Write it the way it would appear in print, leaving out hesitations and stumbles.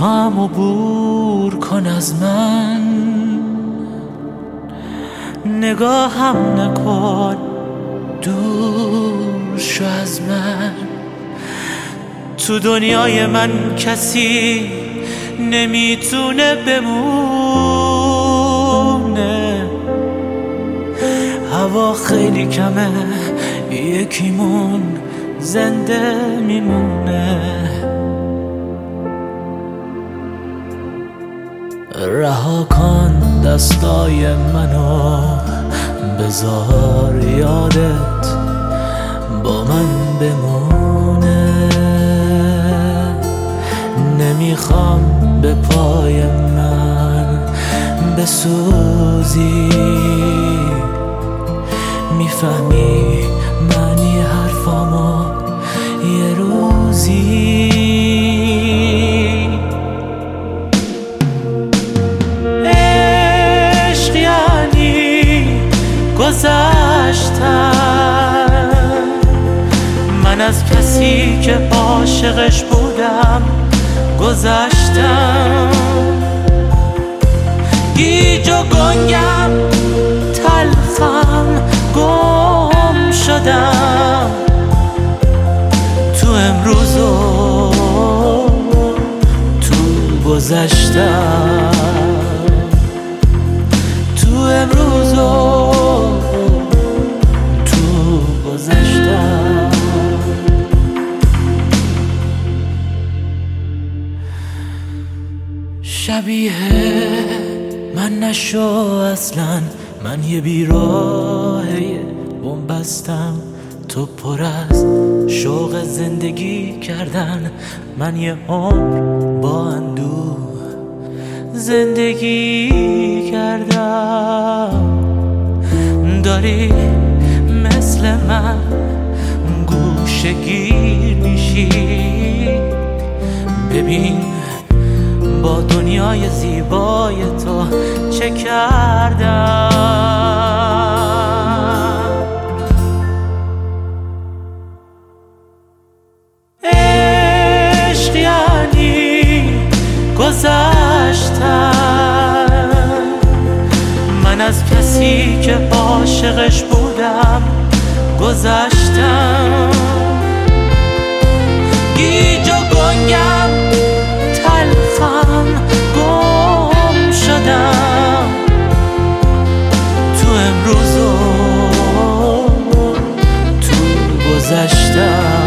میخوام عبور کن از من، نگاهم نکن، دور شو از من. تو دنیای من کسی نمیتونه بمونه، هوا خیلی کمه، یکیمون زنده میمونه. رها کن دستای منو، بذار یادت با من بمونه. نمیخوام به پای من بسوزی، میفهمی معنی حرفامو یه روزی. عشق یعنی گذشتن، من از کسی که عاشقش بودم گذشتم. گیج و گنگم، تلخم، گم شدم تو امروز و تو گذشتم، تو امروز و تو گذشتم. شبیه من نشو اصلا، من یه بیراهه بنبستم، تو پر از شوق زندگی کردن. من یه عمر با اندوه زندگی کردم. داری مثل من گوشه گیر میشی، ببین با دنیای زیبای تو چه کردم. عشق یعنی گذشتن، من از کسی که عاشقش بودم گذشتم. گیج و گنگم، تلخم، گم شدم تو امروز و تو گذشتم.